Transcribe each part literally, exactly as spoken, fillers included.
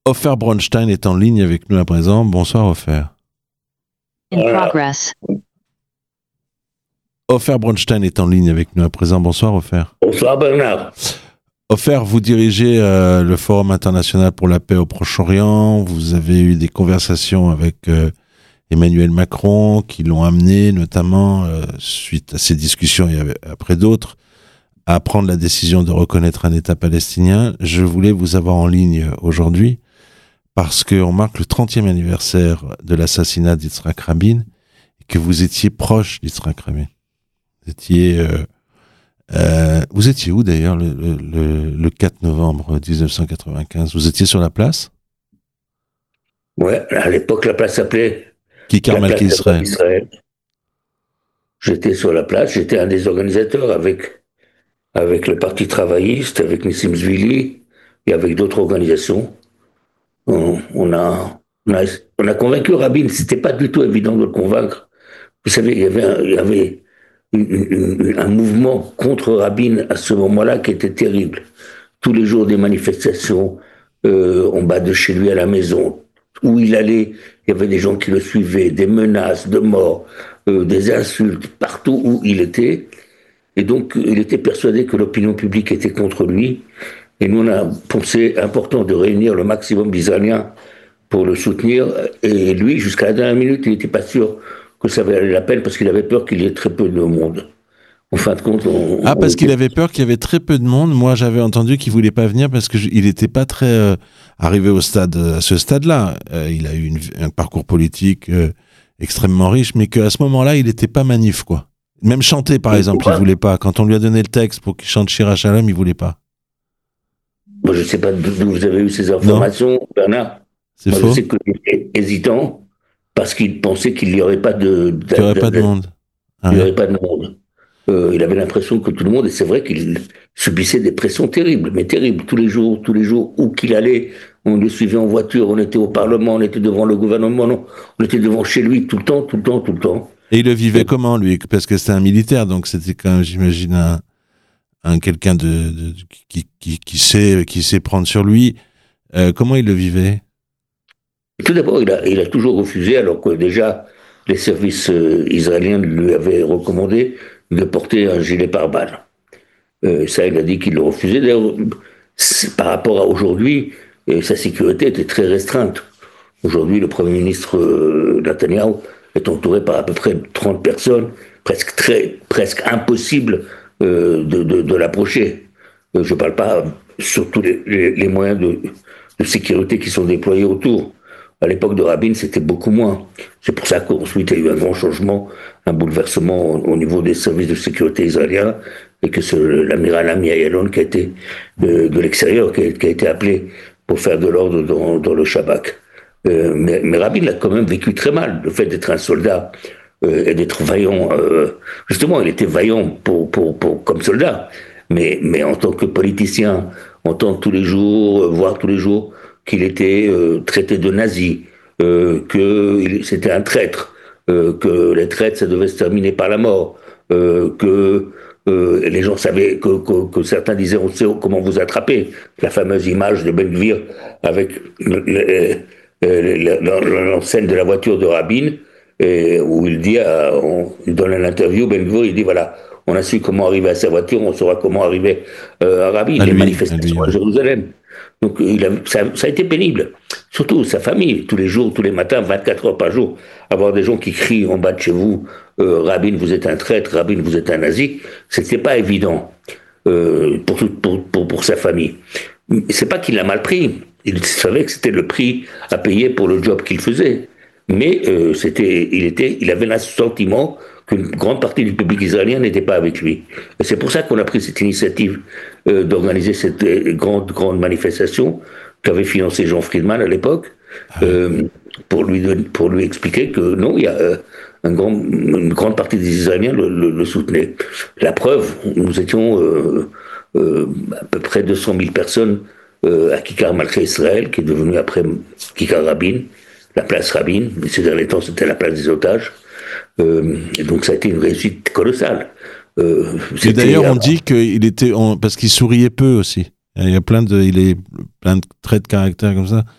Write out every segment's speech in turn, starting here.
Ofer Bronstein est en ligne avec nous à présent. Bonsoir Ofer. In progress. Ofer Bronstein est en ligne avec nous à présent. Bonsoir Ofer. Bonsoir Bernard. Ofer, vous dirigez euh, le Forum international pour la paix au Proche-Orient. Vous avez eu des conversations avec euh, Emmanuel Macron qui l'ont amené, notamment euh, suite à ces discussions et après d'autres, à prendre la décision de reconnaître un État palestinien. Je voulais vous avoir en ligne aujourd'hui parce qu'on marque le trentième anniversaire de l'assassinat d'Yitzhak Rabin et que vous étiez proche d'Yitzhak Rabin. Vous étiez, euh, euh, vous étiez où d'ailleurs le, le, le quatre novembre dix-neuf cent quatre-vingt-quinze? Vous étiez sur la place? Ouais, à l'époque la place s'appelait Kikar Malki Israël. J'étais sur la place, j'étais un des organisateurs avec, avec le Parti travailliste, avec Nissim Zvili et avec d'autres organisations. On, on, a, on, a, on a convaincu Rabin, c'était pas du tout évident de le convaincre. Vous savez, il y avait un, il y avait une, une, un mouvement contre Rabin à ce moment-là qui était terrible. Tous les jours des manifestations euh, en bas de chez lui à la maison. Où il allait, il y avait des gens qui le suivaient, des menaces de mort, euh, des insultes, partout où il était. Et donc, il était persuadé que l'opinion publique était contre lui. Et nous, on a pensé important de réunir le maximum d'Israéliens pour le soutenir. Et lui, jusqu'à la dernière minute, il n'était pas sûr que ça valait la peine parce qu'il avait peur qu'il y ait très peu de monde. En fin de compte, on, ah, parce on... qu'il avait peur qu'il y avait très peu de monde. Moi, j'avais entendu qu'il voulait pas venir parce qu'il n'était pas très euh, arrivé au stade, à ce stade-là. Euh, il a eu une, un parcours politique euh, extrêmement riche, mais qu'à ce moment-là, il n'était pas manif, quoi. Même chanter, par exemple, il voulait pas. Quand on lui a donné le texte pour qu'il chante Shir HaShalom, il voulait pas. Moi, je ne sais pas d'où vous avez eu ces informations, non. Bernard. C'est Moi, faux. Je sais qu'il était hésitant parce qu'il pensait qu'il n'y aurait pas de, de, qu'il n'y aurait de, pas de, de monde. Ah, il n'y aurait pas de monde. Euh, il avait l'impression que tout le monde, et c'est vrai qu'il subissait des pressions terribles, mais terribles, tous les jours, tous les jours, où qu'il allait, on le suivait en voiture, on était au Parlement, on était devant le gouvernement, non, on était devant chez lui tout le temps, tout le temps, tout le temps. Et il le vivait et... comment, lui? Parce que c'était un militaire, donc c'était quand même, j'imagine, un, un quelqu'un de, de, de qui, qui, qui, sait, qui sait prendre sur lui. Euh, comment il le vivait? Tout d'abord, il a, il a toujours refusé, alors que déjà, les services euh, israéliens lui avaient recommandé de porter un gilet pare-balles. Euh, ça, il a dit qu'il le refusait. D'ailleurs, par rapport à aujourd'hui, euh, sa sécurité était très restreinte. Aujourd'hui, le Premier ministre euh, Netanyahu est entouré par à peu près trente personnes, presque, très, presque impossible euh, de, de, de l'approcher. Euh, je ne parle pas sur tous les, les, les moyens de, de sécurité qui sont déployés autour. À l'époque de Rabin, c'était beaucoup moins. C'est pour ça qu'ensuite, il y a eu un grand changement, un bouleversement au, au niveau des services de sécurité israéliens, et que c'est l'amiral Ami Ayalon qui a été de, de l'extérieur, qui a, qui a été appelé pour faire de l'ordre dans, dans le Shabak. Euh, mais, mais Rabin a quand même vécu très mal, le fait d'être un soldat euh, et d'être vaillant. Euh, justement, il était vaillant pour, pour, pour, comme soldat, mais, mais en tant que politicien, entendre tous les jours, euh, voir tous les jours qu'il était euh, traité de nazi, euh, que il, c'était un traître, euh, que les traîtres, ça devait se terminer par la mort, euh, que euh, les gens savaient, que, que, que certains disaient on sait comment vous attraper, la fameuse image de Ben Gvir avec l'enseigne de la voiture de Rabin, et où il dit, à, on, il donne une interview, Ben Gvir, il dit voilà, on a su comment arriver à sa voiture, on saura comment arriver euh, à Rabin, à les lui, manifestations à, lui, à Jérusalem. Donc il a, ça, ça a été pénible, surtout sa famille, tous les jours, tous les matins, vingt-quatre heures par jour, avoir des gens qui crient en bas de chez vous, euh, Rabin vous êtes un traître, Rabin vous êtes un nazi, c'était pas évident euh, pour, pour, pour, pour sa famille. C'est pas qu'il l'a mal pris, il savait que c'était le prix à payer pour le job qu'il faisait, mais euh, c'était, il, était, il avait le sentiment qu'une grande partie du public israélien n'était pas avec lui. Et c'est pour ça qu'on a pris cette initiative euh, d'organiser cette euh, grande, grande manifestation qu'avait financé Jean Friedman à l'époque, euh, pour, lui, pour lui expliquer que non, il y a euh, un grand, une grande partie des Israéliens le, le, le soutenaient. La preuve, nous étions euh, euh, à peu près deux cent mille personnes euh, à Kikar Malki Israël, qui est devenu après Kikar Rabin, la place Rabin, mais ces derniers temps c'était la place des otages. Euh, et donc ça a été une réussite colossale. Euh, et d'ailleurs, on dit qu'il était, on, parce qu'il souriait peu aussi. Il y a plein de, il est plein de traits de caractère comme ça.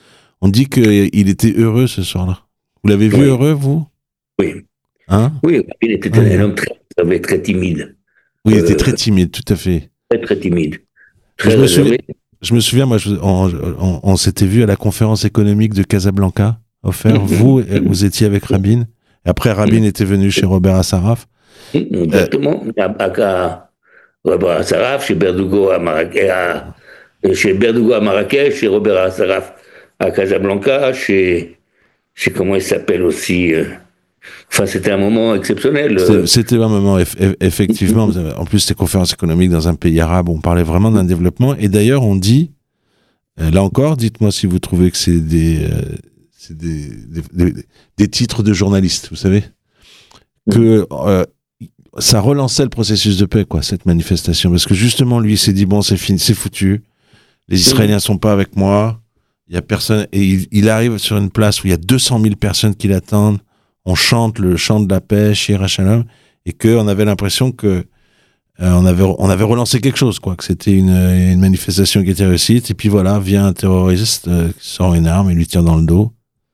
On dit qu'il était heureux ce soir-là. Vous l'avez vu oui. heureux, vous? Oui. Hein? Oui, il était oui. un homme très, très timide. Oui, il euh, était très timide, tout à fait. Très, très timide. Très je, me souviens, je me souviens, moi, je, on, on, on s'était vu à la conférence économique de Casablanca, offert. Mm-hmm. Vous, vous étiez avec Rabin. Et après, Rabin mm-hmm. était venu chez Robert Assaraf. Exactement. Euh, à, à Robert Assaraf, chez Berdugo à Marrakech, à, chez Berdugo à Marrakech, chez Robert Assaraf à Casablanca, chez, chez comment il s'appelle aussi. Euh, enfin, c'était un moment exceptionnel. C'était, c'était un moment, eff, effectivement. En plus, c'était conférence économique dans un pays arabe. On parlait vraiment d'un développement. Et d'ailleurs, on dit, là encore, dites-moi si vous trouvez que c'est des, euh, c'est des, des, des, des titres de journalistes, vous savez, que euh, ça relançait le processus de paix, quoi, cette manifestation. Parce que justement, lui, il s'est dit, bon, c'est fini, c'est foutu. Les Israéliens sont pas avec moi. Il y a personne. Et il, il arrive sur une place où il y a deux cent mille personnes qui l'attendent. On chante le chant de la paix, Shir HaShalom, et qu'on avait l'impression que euh, on avait on avait relancé quelque chose, quoi, que c'était une, une manifestation qui était réussite. Et puis voilà, vient un terroriste euh, qui sort une arme et lui tire dans le dos.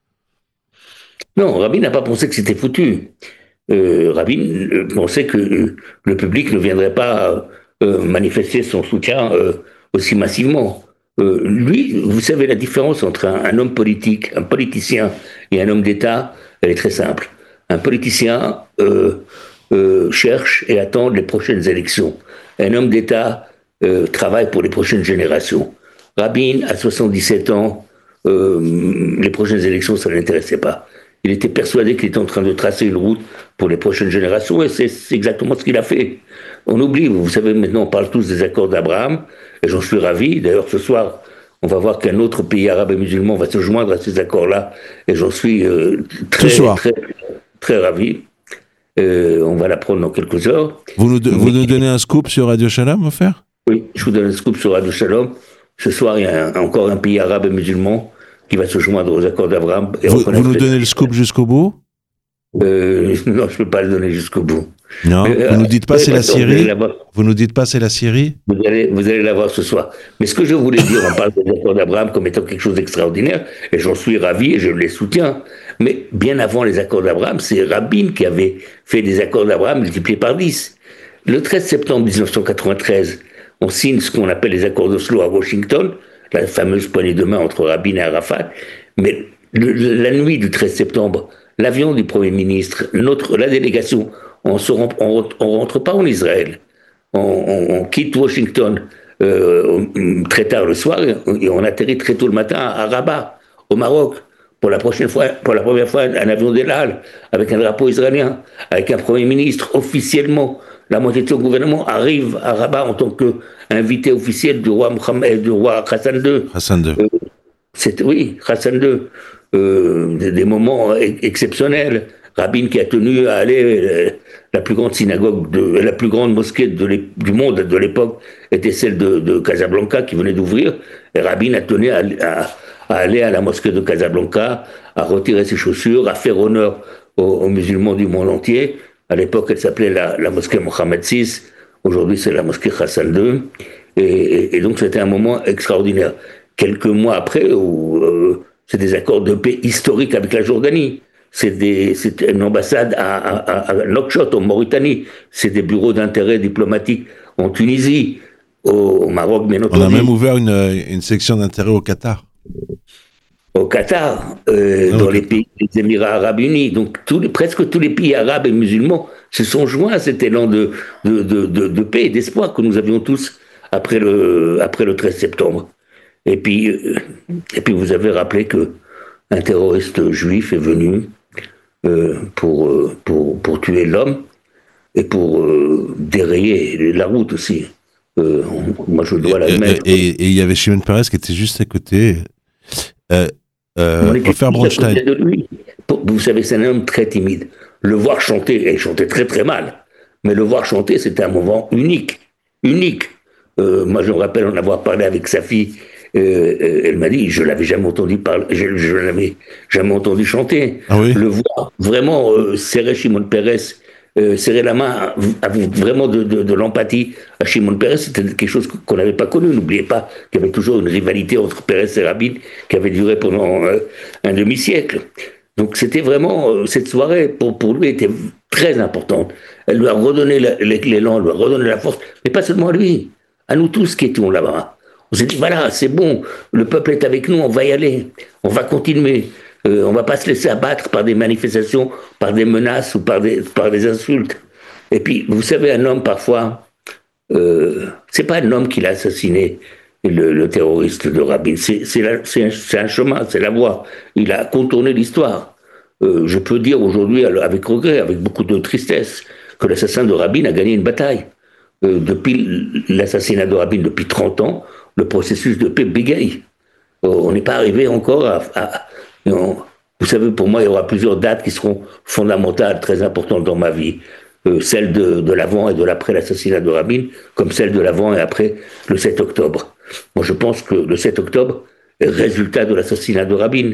Non, Rabin n'a pas pensé que c'était foutu. Euh, Rabin pensait que euh, le public ne viendrait pas euh, manifester son soutien euh, aussi massivement. Euh, lui, vous savez, la différence entre un, un homme politique, un politicien et un homme d'État, elle est très simple. Un politicien euh, euh, cherche et attend les prochaines élections. Un homme d'État euh, travaille pour les prochaines générations. Rabin, à soixante-dix-sept ans, euh, les prochaines élections, ça ne l'intéressait pas. Il était persuadé qu'il était en train de tracer une route pour les prochaines générations, et c'est, c'est exactement ce qu'il a fait. On oublie, vous savez, maintenant on parle tous des accords d'Abraham, et j'en suis ravi. D'ailleurs, ce soir, on va voir qu'un autre pays arabe et musulman va se joindre à ces accords-là, et j'en suis euh, très, très, très, très ravi. Euh, on va l'apprendre dans quelques heures. Vous nous, de, vous nous donnez un scoop sur Radio Shalom, mon frère ? Oui, je vous donne un scoop sur Radio Shalom. Ce soir, il y a un, encore un pays arabe et musulman qui va se joindre aux accords d'Abraham. Vous, vous nous donnez le scoop jusqu'au bout ? euh, Non, je ne peux pas le donner jusqu'au bout. Non, mais, vous ne nous dites pas c'est la Syrie. Vous nous dites pas c'est la Syrie. Vous allez, vous allez la voir ce soir. Mais ce que je voulais dire, on parle des accords d'Abraham comme étant quelque chose d'extraordinaire, et j'en suis ravi et je les soutiens. Mais bien avant les accords d'Abraham, c'est Rabin qui avait fait des accords d'Abraham multipliés par dix. Le treize septembre dix-neuf cent quatre-vingt-treize, on signe ce qu'on appelle les accords d'Oslo à Washington, la fameuse poignée de main entre Rabin et Arafat. Mais le, la nuit du treize septembre, l'avion du Premier ministre, notre, la délégation, on ne rentre pas en Israël. On, on, on quitte Washington euh, très tard le soir et on atterrit très tôt le matin à Rabat, au Maroc, pour la, prochaine fois, pour la première fois, un avion d'El Al, avec un drapeau israélien, avec un Premier ministre officiellement. La moitié de son gouvernement arrive à Rabat en tant qu'invité officiel du roi, Mohammed, du roi Hassan deux. Hassan deux. Euh, c'est, oui, Hassan deux. Euh, des, des moments exceptionnels. Rabin qui a tenu à aller, la plus grande synagogue, de, la plus grande mosquée de du monde de l'époque était celle de, de Casablanca qui venait d'ouvrir. Et Rabin a tenu à, à, à aller à la mosquée de Casablanca, à retirer ses chaussures, à faire honneur aux, aux musulmans du monde entier. À l'époque, elle s'appelait la, la mosquée Mohammed six. Aujourd'hui, c'est la mosquée Hassan deux. Et, et, et donc, c'était un moment extraordinaire. Quelques mois après, où, euh, c'est des accords de paix historiques avec la Jordanie. C'est, des, c'est une ambassade à, à, à Nouakchott, en Mauritanie. C'est des bureaux d'intérêt diplomatique en Tunisie, au, au Maroc, bien entendu. On a même ouvert une, une section d'intérêt au Qatar. Au Qatar, euh, ah, dans okay. les pays des Émirats arabes unis. Donc tous les, presque tous les pays arabes et musulmans se sont joints à cet élan de, de, de, de, de paix et d'espoir que nous avions tous après le, après le treize septembre. Et puis, euh, et puis vous avez rappelé qu'un terroriste juif est venu euh, pour, euh, pour, pour tuer l'homme et pour euh, dérayer la route aussi. Euh, moi, je dois l'admettre. Et il y avait Shimon Peres qui était juste à côté. Euh, euh, pour faire Bronstein. De lui. Vous savez, c'est un homme très timide. Le voir chanter, et il chantait très très mal, mais le voir chanter, c'était un moment unique. Unique. Euh, moi, je me rappelle en avoir parlé avec sa fille. Euh, elle m'a dit, je l'avais jamais entendu parler, je, je l'avais jamais entendu chanter. Ah oui. Le voir vraiment euh, serrer Shimon Peres euh, serrer la main, avec vraiment de, de, de l'empathie à Shimon Peres, c'était quelque chose qu'on n'avait pas connu. N'oubliez pas qu'il y avait toujours une rivalité entre Peres et Rabin qui avait duré pendant euh, un demi-siècle. Donc c'était vraiment, euh, cette soirée pour, pour lui était très importante. Elle lui a redonné l'élan, elle lui a redonné la force, mais pas seulement à lui, à nous tous qui étions là-bas. On s'est dit, voilà, c'est bon, le peuple est avec nous, on va y aller, on va continuer. Euh, on ne va pas se laisser abattre par des manifestations, par des menaces ou par des, par des insultes. Et puis, vous savez, un homme, parfois, euh, c'est pas un homme qui l'a assassiné, le, le terroriste de Rabin. C'est, c'est, la, c'est, un, c'est un chemin, c'est la voie. Il a contourné l'histoire. Euh, je peux dire aujourd'hui, avec regret, avec beaucoup de tristesse, que l'assassin de Rabin a gagné une bataille. Euh, depuis l'assassinat de Rabin, depuis trente ans, le processus de paix bégaye. Euh, on n'est pas arrivé encore à... à Non. Vous savez, pour moi, il y aura plusieurs dates qui seront fondamentales, très importantes dans ma vie. Euh, celle de, de l'avant et de l'après l'assassinat de Rabin, comme celle de l'avant et après le sept octobre. Moi, je pense que le sept octobre est le résultat de l'assassinat de Rabin.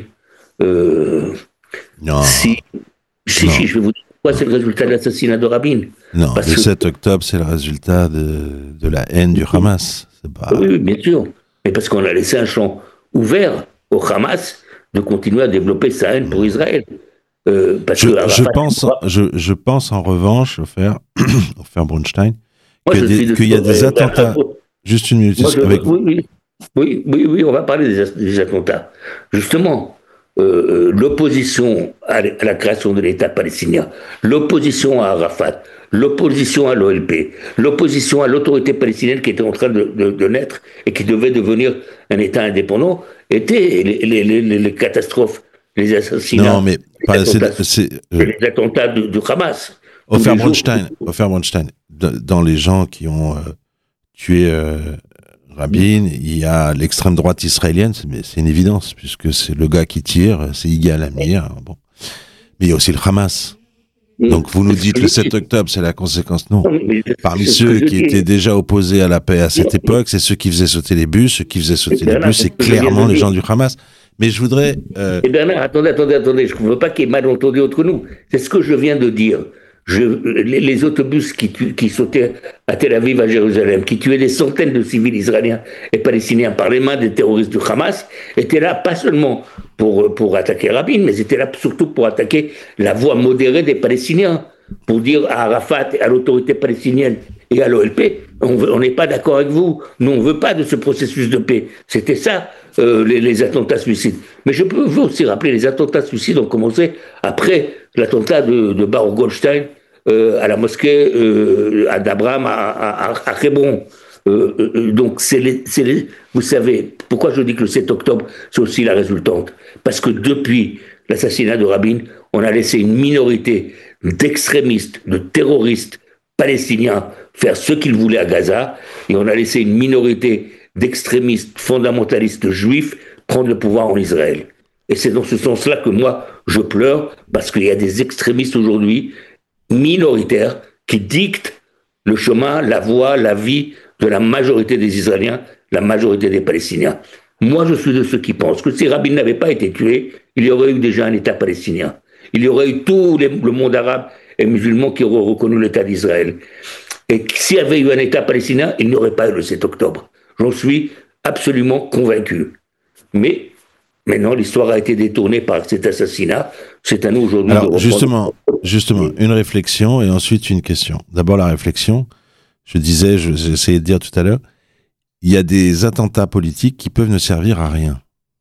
Euh, non. Si, si, non. si, je vais vous dire pourquoi c'est le résultat de l'assassinat de Rabin. Non, Parce le que... sept octobre, c'est le résultat de, de la haine du Hamas. C'est pas... Oui, oui, bien sûr. Mais parce qu'on a laissé un champ ouvert au Hamas de continuer à développer sa haine pour Israël. Euh, parce je, que Arafat, je, pense, je, je pense en revanche, Ofer, Ofer Brunstein, qu'il y a des, qu'il y a des attentats. Juste une minute. Moi, je, avec oui, oui, oui, oui, oui, on va parler des, des attentats. Justement, euh, l'opposition à la création de l'État palestinien, l'opposition à Arafat, l'opposition à l'O L P, l'opposition à l'autorité palestinienne qui était en train de, de, de naître et qui devait devenir un État indépendant, étaient les, les, les, les catastrophes, les assassinats, non, mais, les, pas, attentats, c'est, c'est, euh, les attentats du, du Hamas. Ofer Brunstein, Ofer Brunstein, dans les gens qui ont euh, tué euh, Rabin, mmh. il y a l'extrême droite israélienne, mais c'est une évidence, puisque c'est le gars qui tire, c'est Yigal Amir, bon. Mais il y a aussi le Hamas. Mmh. Donc vous nous dites le sept octobre, c'est la conséquence, non. Mais parmi ceux qui étaient déjà opposés à la paix à cette époque, c'est ceux qui faisaient sauter les bus, ceux qui faisaient sauter les bus, c'est clairement les gens du Hamas. Mais je voudrais... Euh... Et Bernard, attendez, attendez, attendez, je ne veux pas qu'il y ait mal entendu entre nous. C'est ce que je viens de dire. Je, les, les autobus qui, tu, qui sautaient à Tel Aviv, à Jérusalem, qui tuaient des centaines de civils israéliens et palestiniens par les mains des terroristes du Hamas, étaient là pas seulement pour, pour attaquer Rabin, mais étaient là surtout pour attaquer la voix modérée des Palestiniens, pour dire à Arafat, à l'autorité palestinienne et à l'O L P, on n'est pas d'accord avec vous, nous on ne veut pas de ce processus de paix. C'était ça, euh, les, les attentats suicides. Mais je peux vous aussi rappeler, les attentats suicides ont commencé après l'attentat de, de Baruch Goldstein euh, à la mosquée euh, à d'Abraham à, à, à Hébron. Euh, euh, donc, c'est les, c'est les, vous savez, pourquoi je dis que le sept octobre, c'est aussi la résultante? Parce que depuis l'assassinat de Rabin, on a laissé une minorité d'extrémistes, de terroristes palestiniens faire ce qu'ils voulaient à Gaza, et on a laissé une minorité d'extrémistes fondamentalistes juifs prendre le pouvoir en Israël. Et c'est dans ce sens-là que moi, je pleure, parce qu'il y a des extrémistes aujourd'hui, minoritaires, qui dictent le chemin, la voie, la vie de la majorité des Israéliens, la majorité des Palestiniens. Moi, je suis de ceux qui pensent que si Rabin n'avait pas été tué, il y aurait eu déjà un État palestinien. Il y aurait eu tout les, le monde arabe et musulman qui aurait reconnu l'État d'Israël. Et s'il y avait eu un État palestinien, il n'y aurait pas eu le sept octobre. J'en suis absolument convaincu. Mais maintenant, l'histoire a été détournée par cet assassinat. C'est à nous aujourd'hui Alors, de reprendre... justement, justement, une réflexion et ensuite une question. D'abord, la réflexion. Je disais, je, j'ai essayé de dire tout à l'heure, il y a des attentats politiques qui peuvent ne servir à rien.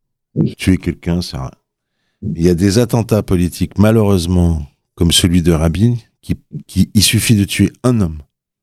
Tuer quelqu'un, ça sert à rien. Il y a des attentats politiques, malheureusement, comme celui de Rabin, qui, qui, il suffit de tuer un homme.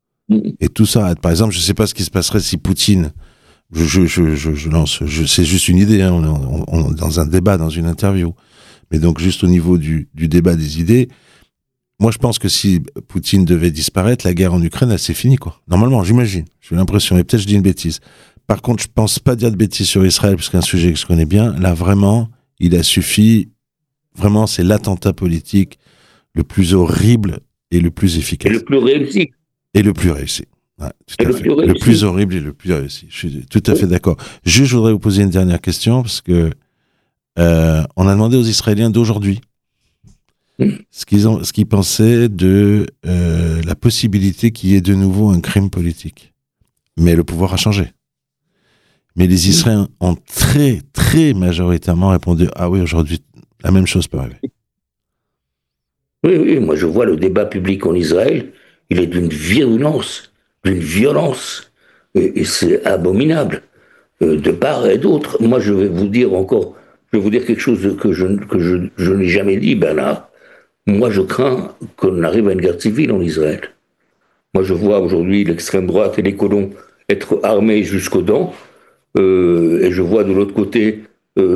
Et tout ça arrête. Par exemple, je ne sais pas ce qui se passerait si Poutine, je, je, je, je, je lance, je, c'est juste une idée, hein, on, on, on est dans un débat, dans une interview. Mais donc, juste au niveau du, du débat des idées, moi, je pense que si Poutine devait disparaître, la guerre en Ukraine, elle, c'est fini, quoi. Normalement, j'imagine. J'ai l'impression. Et peut-être je dis une bêtise. Par contre, je pense pas dire de bêtises sur Israël, parce qu'un sujet que je connais bien. Là, vraiment, il a suffi. Vraiment, c'est l'attentat politique le plus horrible et le plus efficace. Et le plus réussi. Et le plus réussi. Ouais, tout et à le, fait. plus le plus horrible et le plus réussi. Je suis tout à fait d'accord. Juste, je voudrais vous poser une dernière question, parce que euh, on a demandé aux Israéliens d'aujourd'hui Mmh. ce qu'ils ont, ce qu'ils pensaient de euh, la possibilité qu'il y ait de nouveau un crime politique. Mais le pouvoir a changé. Mais les Israéliens ont très, très majoritairement répondu « Ah oui, aujourd'hui, la même chose peut arriver. » Oui, oui, moi je vois le débat public en Israël, il est d'une virulence, d'une violence, et, et c'est abominable, euh, de part et d'autre. Moi je vais vous dire encore, je vais vous dire quelque chose que je, que je, je n'ai jamais dit, Bernard. Moi je crains qu'on arrive à une guerre civile en Israël. Moi je vois aujourd'hui l'extrême droite et les colons être armés jusqu'aux dents, euh, et je vois de l'autre côté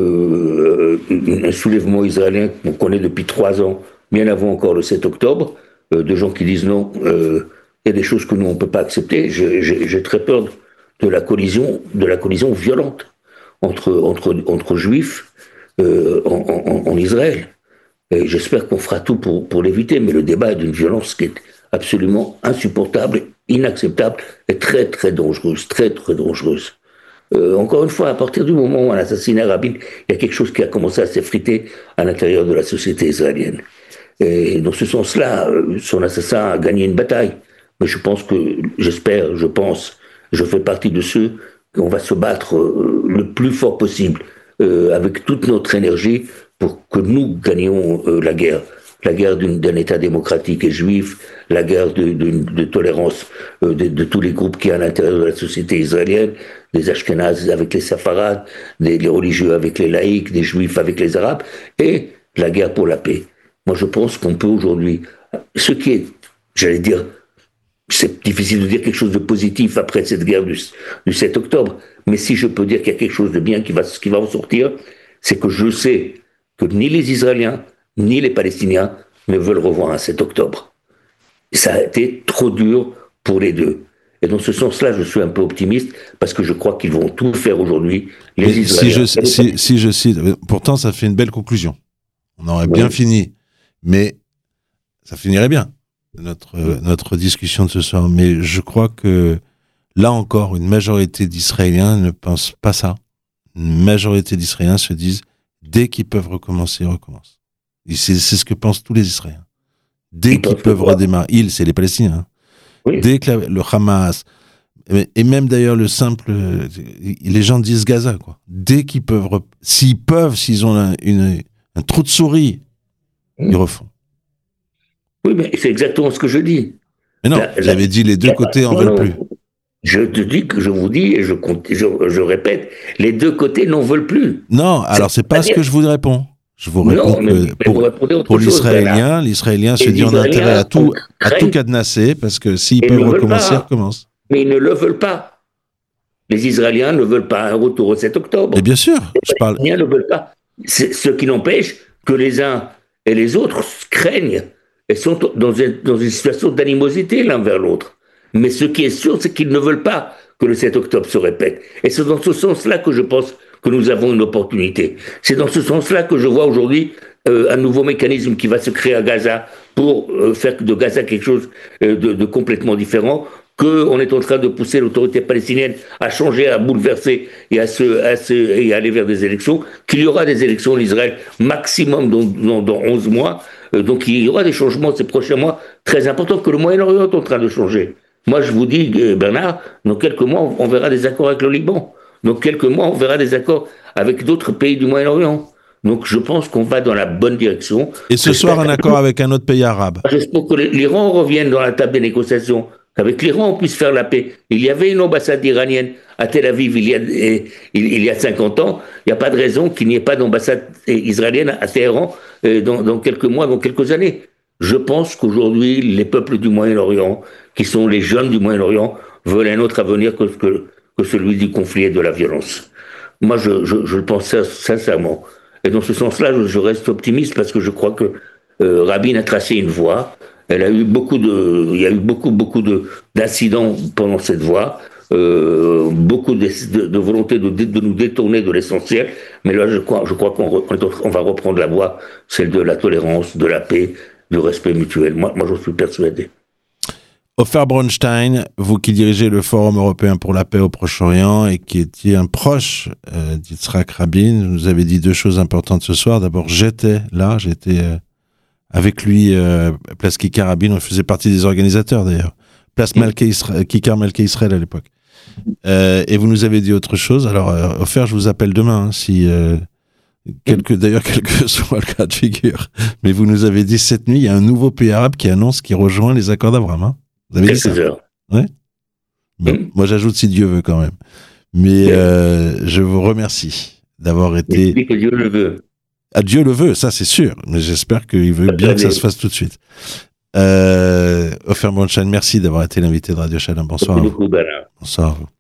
euh, un soulèvement israélien qu'on connaît depuis trois ans, bien avant encore le sept octobre, euh, de gens qui disent non, euh, il y a des choses que nous on ne peut pas accepter. J'ai, j'ai, j'ai très peur de la collision, de la collision violente entre, entre, entre juifs euh, en, en, en Israël. Et j'espère qu'on fera tout pour, pour l'éviter, mais le débat est d'une violence qui est absolument insupportable, inacceptable et très très dangereuse, très très dangereuse. Euh, encore une fois, à partir du moment où on a assassiné Rabin, il y a quelque chose qui a commencé à s'effriter à l'intérieur de la société israélienne. Et dans ce sens-là, son assassin a gagné une bataille. Mais je pense que, j'espère, je pense, je fais partie de ceux qu'on va se battre euh, le plus fort possible, euh, avec toute notre énergie, pour que nous gagnions euh, la guerre. La guerre d'une, d'un État démocratique et juif, la guerre de, de, de tolérance euh, de, de tous les groupes qui y a à l'intérieur de la société israélienne, des Ashkénazes avec les Safarades, des les religieux avec les laïcs, des juifs avec les arabes, et la guerre pour la paix. Moi, je pense qu'on peut aujourd'hui, ce qui est, j'allais dire, c'est difficile de dire quelque chose de positif après cette guerre du, du sept octobre, mais si je peux dire qu'il y a quelque chose de bien qui va, qui va en sortir, c'est que je sais que ni les Israéliens, ni les Palestiniens ne veulent revoir un sept octobre. Ça a été trop dur pour les deux. Et dans ce sens-là, je suis un peu optimiste, parce que je crois qu'ils vont tout faire aujourd'hui, les Mais Israéliens. Si je, si, si je cite, pourtant ça fait une belle conclusion. On aurait bien oui. fini, mais ça finirait bien, notre, oui. euh, notre discussion de ce soir. Mais je crois que, là encore, une majorité d'Israéliens ne pense pas ça. Une majorité d'Israéliens se disent, dès qu'ils peuvent recommencer, ils recommencent. Et c'est, c'est ce que pensent tous les Israéliens. Dès ils qu'ils peuvent redémarrer, ils, c'est les Palestiniens, hein. Oui. Dès que la, le Hamas, et même d'ailleurs le simple, les gens disent Gaza, quoi. Dès qu'ils peuvent, s'ils peuvent, s'ils ont un, une, un trou de souris, mmh. ils refont. Oui, mais c'est exactement ce que je dis. Mais non, vous avez dit les deux côtés en veulent plus. Je te dis que je vous dis, et je, je, je répète, les deux côtés n'en veulent plus. Non, alors c'est, c'est pas ce que je vous réponds. Je vous réponds non, que pour, pour l'Israélien, l'Israélien se dit on a intérêt à tout, à tout cadenasser, parce que s'ils peuvent recommencer, ils recommencent. Mais ils ne le veulent pas. Les Israéliens ne veulent pas un retour au sept octobre. Et bien sûr, je parle. Les Israéliens ne veulent pas. C'est ce qui n'empêche que les uns et les autres craignent et sont dans une, dans une situation d'animosité l'un vers l'autre. Mais ce qui est sûr, c'est qu'ils ne veulent pas que le sept octobre se répète. Et c'est dans ce sens-là que je pense que nous avons une opportunité. C'est dans ce sens-là que je vois aujourd'hui euh, un nouveau mécanisme qui va se créer à Gaza pour euh, faire de Gaza quelque chose euh, de, de complètement différent, qu'on est en train de pousser l'autorité palestinienne à changer, à bouleverser et à, se, à, se, et à aller vers des élections, qu'il y aura des élections en Israël maximum dans, dans, dans onze mois, euh, donc il y aura des changements ces prochains mois très importants, que le Moyen-Orient est en train de changer. Moi je vous dis, Bernard, dans quelques mois on verra des accords avec le Liban. Dans quelques mois, on verra des accords avec d'autres pays du Moyen-Orient. Donc, je pense qu'on va dans la bonne direction. Et ce soir, un accord avec un autre pays arabe. J'espère que l'Iran revienne dans la table des négociations, qu'avec l'Iran, on puisse faire la paix. Il y avait une ambassade iranienne à Tel Aviv il y a, il, il y a cinquante ans. Il n'y a pas de raison qu'il n'y ait pas d'ambassade israélienne à Téhéran dans, dans quelques mois, dans quelques années. Je pense qu'aujourd'hui, les peuples du Moyen-Orient, qui sont les jeunes du Moyen-Orient, veulent un autre avenir que ce que... que celui du conflit et de la violence. Moi, je, je, je le pense sincèrement. Et dans ce sens-là, je, je reste optimiste parce que je crois que euh, Rabin a tracé une voie. Elle a eu beaucoup de, il y a eu beaucoup, beaucoup de, d'incidents pendant cette voie, euh, beaucoup de, de, de volonté de, de nous détourner de l'essentiel. Mais là, je crois, je crois qu'on on va reprendre la voie, celle de la tolérance, de la paix, du respect mutuel. Moi, moi, j'en suis persuadé. Ofer Bronstein, vous qui dirigez le Forum européen pour la paix au Proche-Orient et qui étiez un proche euh, d'Yitzhak Rabin, vous avez dit deux choses importantes ce soir. D'abord, j'étais là, j'étais euh, avec lui, euh, Place Kikar-Rabin, on faisait partie des organisateurs d'ailleurs. Place Kikar-Malké Israël à l'époque. Euh, et vous nous avez dit autre chose. Alors, euh, Ofer, je vous appelle demain, hein, si euh, quelque, d'ailleurs, quel que soit le cas de figure. Mais vous nous avez dit cette nuit, il y a un nouveau pays arabe qui annonce qu'il rejoint les accords d'Abraham. Hein. Vous avez dit ça ? heures. Ouais. Bon, mmh. Moi, j'ajoute si Dieu veut quand même. Mais euh, je vous remercie d'avoir été. Et que Dieu le veut. Ah, Dieu le veut, ça c'est sûr. Mais j'espère qu'il veut bien que ça se fasse tout de suite. Euh, Ofer Bornstein, merci d'avoir été l'invité de Radio Shalom. Bonsoir. Merci beaucoup, Bernard. Bonsoir.